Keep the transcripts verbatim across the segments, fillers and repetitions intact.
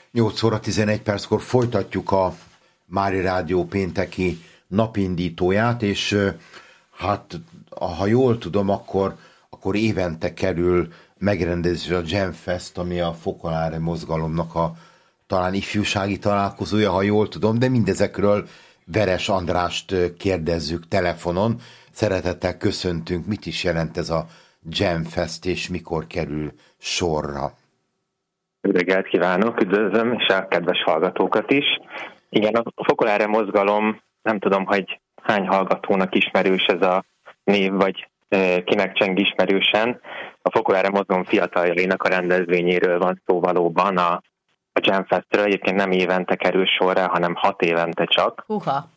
nyolc óra tizenegy perckor folytatjuk a Mári Rádió pénteki napindítóját, és hát ha jól tudom, akkor, akkor évente kerül megrendezésre a Jam Fest, ami a Focolare mozgalomnak a talán ifjúsági találkozója, ha jól tudom, de mindezekről Veres Andrást kérdezzük telefonon. Szeretettel köszöntünk, mit is jelent ez a Jam Fest, és mikor kerül sorra? Reggelt kívánok, üdvözlöm, és a kedves hallgatókat is. Igen, a Focolare mozgalom, nem tudom, hogy hány hallgatónak ismerős ez a név, vagy e, kinek cseng ismerősen. A Focolare mozgalom fiataljainak a rendezvényéről van szó valóban, a, a Jam Festről. Egyébként nem évente kerül sorra, hanem hat évente csak. Uha!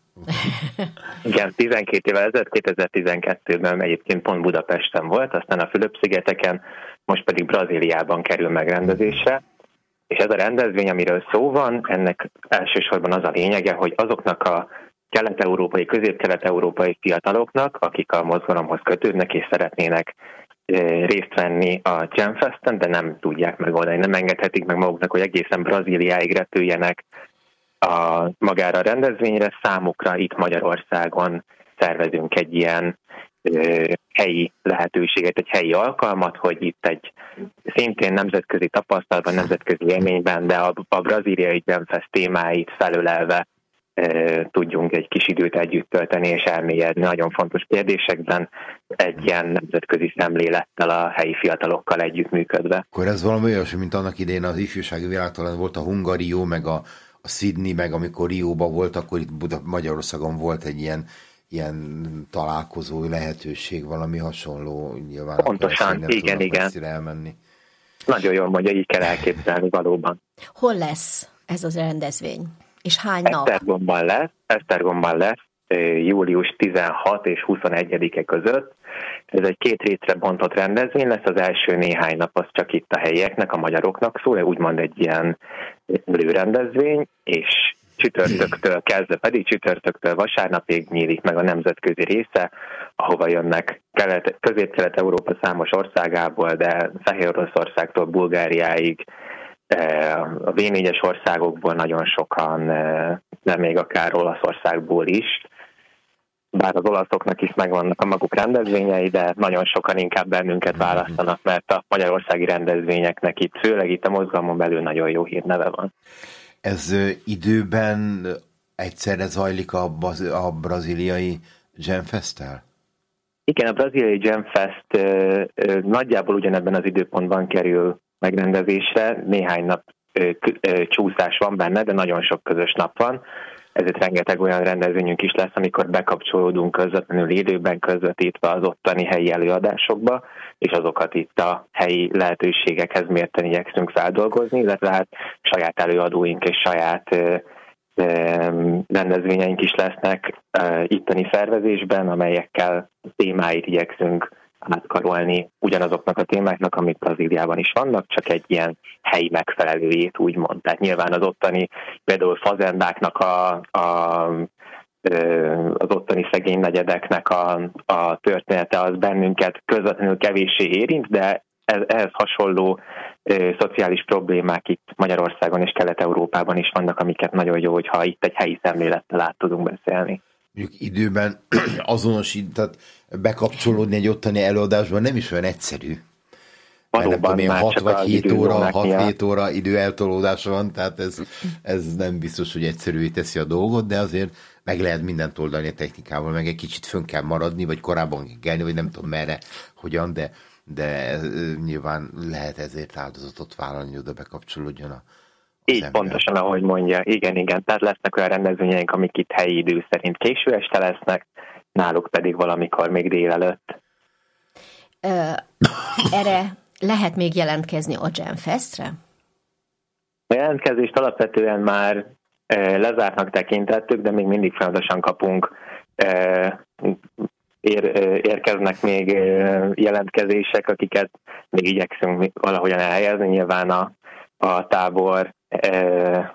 Igen, tizenkét évvel ezelőtt, kétezer-tizenkettőben egyébként pont Budapesten volt, aztán a Fülöp-szigeteken, most pedig Brazíliában kerül megrendezésre. És ez a rendezvény, amiről szó van, ennek elsősorban az a lényege, hogy azoknak a kelet-európai, közép-kelet-európai fiataloknak, akik a mozgalomhoz kötődnek és szeretnének részt venni a Jam Festen, de nem tudják megoldani, nem engedhetik meg maguknak, hogy egészen Brazíliáig repüljenek a magára a rendezvényre, számukra itt Magyarországon szervezünk egy ilyen ö, helyi lehetőséget, egy helyi alkalmat, hogy itt egy szintén nemzetközi tapasztalatban, nemzetközi élményben, de a, a brazíliai Jam Fest témáit felölelve ö, tudjunk egy kis időt együtt tölteni és elmélyedni nagyon fontos kérdésekben, egy ilyen nemzetközi szemlélettel a helyi fiatalokkal együttműködve. Akkor ez valami olyasmi, mint annak idején az ifjúsági világtalán volt a Hungarió, meg a a Sydney, meg amikor Rióban volt, akkor itt Buda- Magyarországon volt egy ilyen, ilyen találkozó lehetőség, valami hasonló. Nyilván pontosan, igen, igen. Elmenni. Nagyon jól mondja, így kell elképzelni valóban. Hol lesz ez az rendezvény? És hány nap? Esztergomban lesz, Esztergomban lesz, július tizenhat és huszonegyedike között. Ez egy két részre bontott rendezvény lesz, az első néhány nap az csak itt a helyieknek, a magyaroknak szól, úgymond egy ilyen előrendezvény, és csütörtöktől kezdve pedig csütörtöktől vasárnapig nyílik meg a nemzetközi része, ahova jönnek kelet, közép-kelet-Európa számos országából, de Fehér Oroszországtól Bulgáriáig, a vé négyes országokból nagyon sokan, de még akár Olaszországból is, bár az olaszoknak is megvannak a maguk rendezvényei, de nagyon sokan inkább bennünket választanak, mert a magyarországi rendezvényeknek itt, főleg itt a mozgalmon belül nagyon jó hírneve van. Ez időben egyszerre zajlik a, a brazíliai Jam Fest-tel? Igen, a brazíliai Jam Fest ö, ö, nagyjából ugyanebben az időpontban kerül megrendezésre, néhány nap ö, ö, csúszás van benne, de nagyon sok közös nap van. Ezért rengeteg olyan rendezvényünk is lesz, amikor bekapcsolódunk közvetlenül időben, közvetítve az ottani helyi előadásokba, és azokat itt a helyi lehetőségekhez mérten igyekszünk feldolgozni, illetve hát saját előadóink és saját ö, ö, rendezvényeink is lesznek ö, itteni szervezésben, amelyekkel témáit igyekszünk átkarolni ugyanazoknak a témáknak, amik Brazíliában is vannak, csak egy ilyen helyi megfelelőjét úgymond. Tehát nyilván az ottani, például fazendáknak a, a, az ottani szegény negyedeknek a, a története az bennünket közvetlenül kevéssé érint, de ez, ehhez hasonló ö, szociális problémák itt Magyarországon és Kelet-Európában is vannak, amiket nagyon jó, hogyha itt egy helyi szemlélettel át tudunk beszélni. Mondjuk időben azonosítani, bekapcsolódni egy ottani előadásban nem is olyan egyszerű. Valóban, mert hat vagy hét óra, hat-hét óra idő eltolódása van, tehát ez, ez nem biztos, hogy egyszerűvé teszi a dolgot, de azért meg lehet mindent oldani a technikával, meg egy kicsit fönn kell maradni, vagy korábban kell kelni, vagy nem tudom merre, hogyan, de, de nyilván lehet ezért áldozatot vállalni, hogy oda bekapcsolódjon a Így ember. Pontosan, ahogy mondja. Igen, igen. Tehát lesznek olyan rendezvényeink, amik itt helyi idő szerint késő este lesznek, náluk pedig valamikor még délelőtt. Ö, erre lehet még jelentkezni a Jam Festre? A jelentkezést alapvetően már e, lezártnak tekintettük, de még mindig folyamatosan kapunk, e, ér, érkeznek még jelentkezések, akiket még igyekszünk valahogyan elhelyezni. Nyilván a, a tábor e,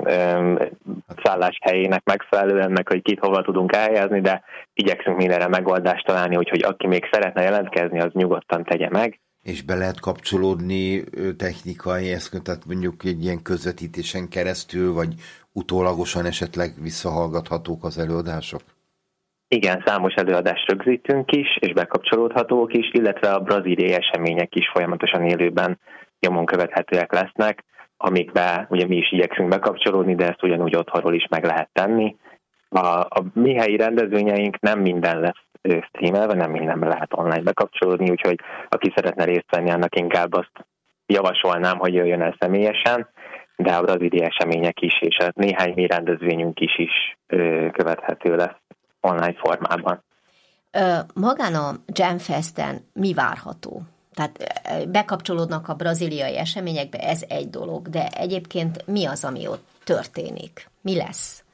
szállás helyének megfelelően, meg hogy kit hova tudunk elhelyezni, de igyekszünk mindenre megoldást találni, úgyhogy aki még szeretne jelentkezni, az nyugodtan tegye meg. És be lehet kapcsolódni technikai eszköz, tehát mondjuk egy ilyen közvetítésen keresztül, vagy utólagosan esetleg visszahallgathatók az előadások? Igen, számos előadást rögzítünk is, és bekapcsolódhatók is, illetve a brazíliai események is folyamatosan élőben nyomon követhetőek lesznek, amikbe ugye mi is igyekszünk bekapcsolódni, de ezt ugyanúgy otthonról is meg lehet tenni. A, a mi helyi rendezvényeink nem minden lesz streamelve, nem mindenben lehet online bekapcsolódni, úgyhogy aki szeretne részt venni, annak inkább azt javasolnám, hogy jöjjön el személyesen, de a brazíliai események is, és a néhány mi rendezvényünk is is követhető lesz online formában. Magán a Jamfesten mi várható? Tehát bekapcsolódnak a brazíliai eseményekbe, ez egy dolog, de egyébként mi az, ami ott történik? Mi lesz?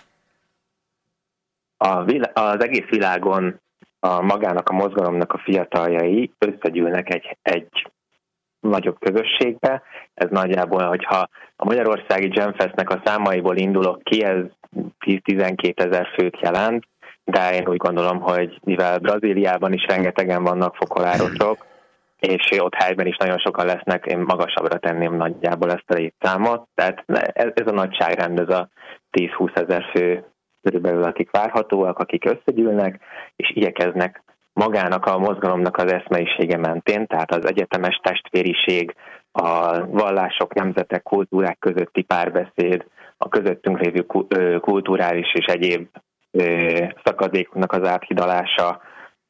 A vilá- az egész világon a magának, a mozgalomnak a fiataljai összegyűlnek egy, egy nagyobb közösségbe. Ez nagyjából, hogyha a magyarországi Jamfestnek a számaiból indulok ki, ez tíz-tizenkét ezer főt jelent, de én úgy gondolom, hogy mivel Brazíliában is rengetegen vannak fokolárosok, és ott helyben is nagyon sokan lesznek, én magasabbra tenném nagyjából ezt a létszámot. Tehát ez, ez a nagyságrend, ez a tíz-húsz ezer fő körülbelül, akik várhatóak, akik összegyűlnek, és igyekeznek magának a mozgalomnak az eszmeisége mentén, tehát az egyetemes testvériség, a vallások, nemzetek, kultúrák közötti párbeszéd, a közöttünk lévő kulturális és egyéb szakadéknak az áthidalása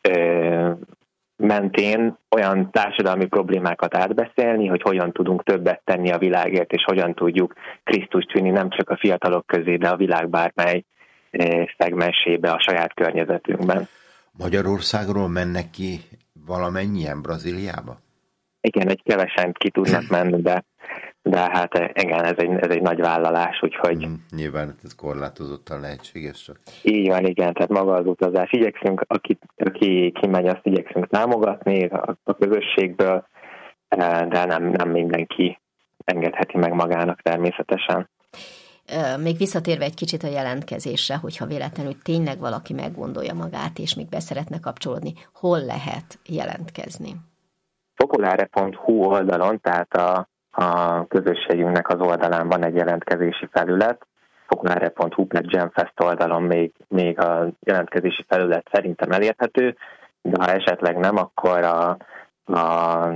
mentén olyan társadalmi problémákat átbeszélni, hogy hogyan tudunk többet tenni a világért, és hogyan tudjuk Krisztust vinni nem csak a fiatalok közé, de a világ bármely szegmensébe a saját környezetünkben. Magyarországról mennek ki valamennyien Brazíliába? Igen, egy kevesen ki tudnak menni, de, de hát igen, ez egy, ez egy nagy vállalás, úgyhogy... Mm, nyilván ez korlátozottan lehetséges csak. Így van, igen, tehát maga az utazás. Igyekszünk, aki, aki kimegy, azt igyekszünk támogatni a, a közösségből, de nem, nem mindenki engedheti meg magának természetesen. Még visszatérve egy kicsit a jelentkezésre, hogyha véletlenül tényleg valaki meggondolja magát, és még be szeretne kapcsolódni, hol lehet jelentkezni? fokolare pont hu oldalon, tehát a, a közösségünknek az oldalán van egy jelentkezési felület. fokolare pont hu per Jamfest oldalon még, még a jelentkezési felület szerintem elérhető, de ha esetleg nem, akkor a, a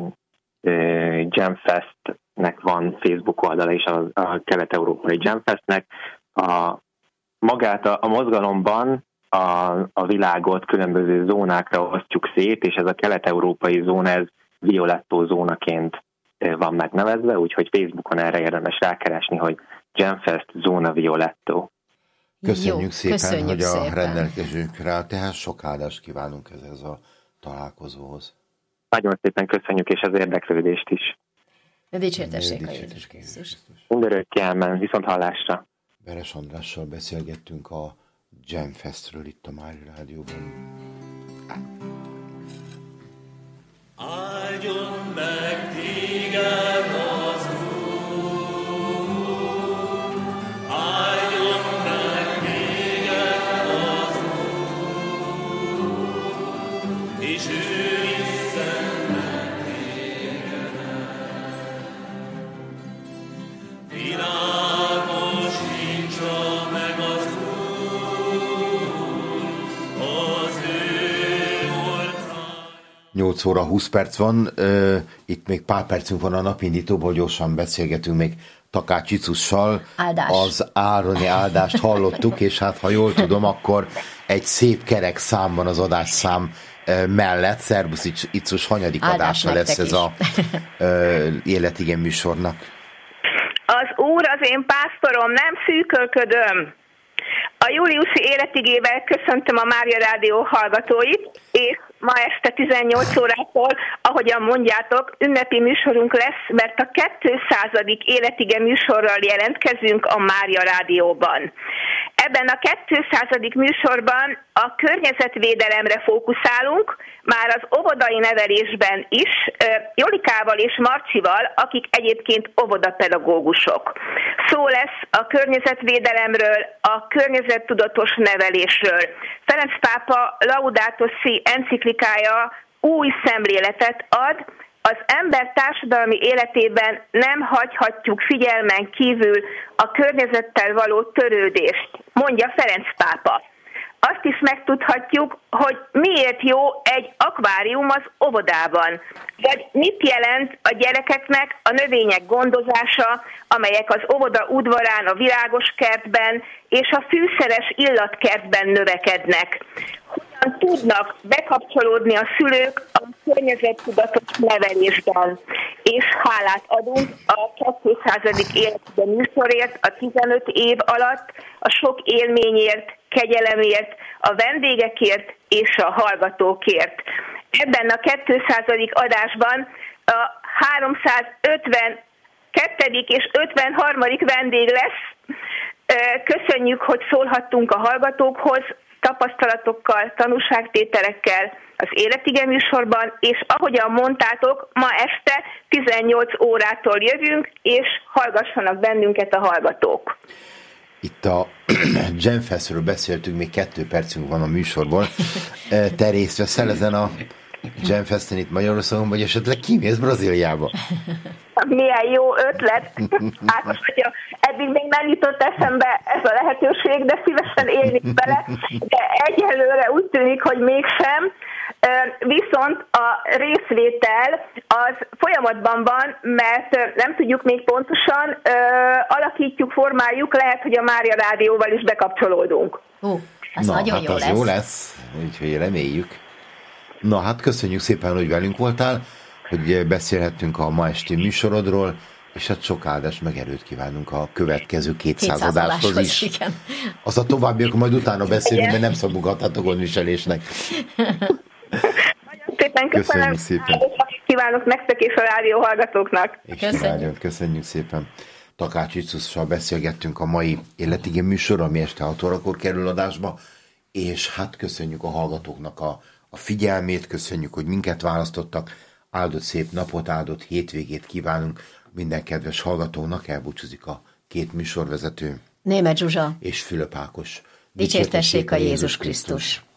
Jamfestnek van Facebook oldala is, a, a kelet-európai Jamfestnek. A, magát a, a mozgalomban a, a világot különböző zónákra osztjuk szét, és ez a kelet-európai zóna, ez Violetto zónaként van megnevezve, úgyhogy Facebookon erre érdemes rákeresni, hogy Jamfest zóna Violetto. Köszönjük Jó, szépen, köszönjük hogy szépen. a rendelkezésünkre áll, tehát sok áldást kívánunk ehhez a találkozóhoz. Nagyon szépen köszönjük, és az érdeklődést is. Dicsértessék a Jézus Krisztus. Mindörökké elmen, viszont hallásra. Beres Andrással beszélgettünk a Jamfestről itt a Mária Rádióban. Áldjon meg téged az Úr, áldjon meg téged az Úr, és ő visszen meg tégedet. Világosítsa meg az Úr, az ő orcáját. nyolc óra húsz perc van, uh, itt még pár percünk van a napindítóból, gyorsan beszélgetünk még Takács Icussal. Áldás. Az ároni áldást hallottuk, és hát ha jól tudom, akkor egy szép kerek számban az adásszám uh, mellett, szervusz Icus, hanyadik Áldás adása lesz ez is. a uh, életigen műsornak? Az Úr az én pásztorom, nem szűkölködöm. A júliusi életigével köszöntöm a Mária Rádió hallgatóit, és ma este tizennyolc órától, ahogyan mondjátok, ünnepi műsorunk lesz, mert a kétszázadik életige műsorral jelentkezünk a Mária Rádióban. Ebben a kétszázadik műsorban a környezetvédelemre fókuszálunk, már az óvodai nevelésben is, Jolikával és Marcsival, akik egyébként óvodapedagógusok. Szó lesz a környezetvédelemről, a környezettudatos nevelésről. Ferenc pápa Laudato Si enciklikája új szemléletet ad, Az ember társadalmi életében nem hagyhatjuk figyelmen kívül a környezettel való törődést, mondja Ferenc pápa. Azt is megtudhatjuk, hogy miért jó egy akvárium az óvodában, vagy mit jelent a gyerekeknek a növények gondozása, amelyek az óvoda udvarán, a virágos kertben és a fűszeres illatkertben növekednek. Hogyan tudnak bekapcsolódni a szülők a környezettudatos nevelésben, és hálát adunk a kétszázadik életében műsorért a tizenöt év alatt, a sok élményért, kegyelemért, a vendégekért és a hallgatókért. Ebben a kétszázadik adásban a háromszázötvenkettedik és ötvenharmadik vendég lesz. Köszönjük, hogy szólhattunk a hallgatókhoz, tapasztalatokkal, tanúságtételekkel az Életige műsorban, és ahogyan mondtátok, ma este tizennyolc órától jövünk, és hallgassanak bennünket a hallgatók. Itt a Jamfestről beszéltünk, még kettő percünk van a műsorból. Te részt veszel ezen a Jamfesten itt Magyarországon, vagy esetleg kimész Brazíliába? Milyen jó ötlet. Ákos, hogyha eddig még nem jutott eszembe ez a lehetőség, de szívesen élnék bele, de egyelőre úgy tűnik, hogy mégsem. Viszont a részvétel az folyamatban van, mert nem tudjuk még pontosan, alakítjuk, formáljuk, lehet, hogy a Mária Rádióval is bekapcsolódunk. Ó, ez Na, nagyon hát jó az lesz. jó lesz, úgyhogy reméljük. Na hát köszönjük szépen, hogy velünk voltál, hogy beszélhettünk a ma esti műsorodról, és hát sok áldást meg erőt kívánunk a következő kétszázadáshoz is. Igen. Az a továbbiak majd utána beszélünk, mert nem szabughattatok gondviselésnek. Nagyon szépen köszönöm. Köszönjük szépen. Kívánok nektek és a rádió hallgatóknak. És Köszönjük. kívánjuk, köszönjük szépen. Takács Iccussal beszélgettünk a mai Életigén műsor, ami este hat órakor kerül adásba, és hát köszönjük a hallgatóknak a, a figyelmét, köszönjük, hogy minket választottak, áldott szép napot, áldott hétvégét kívánunk minden kedves hallgatónak, elbúcsúzik a két műsorvezető. Németh Zsuzsa. És Fülöp Ákos. Dicsértessék a Jézus Krisztus.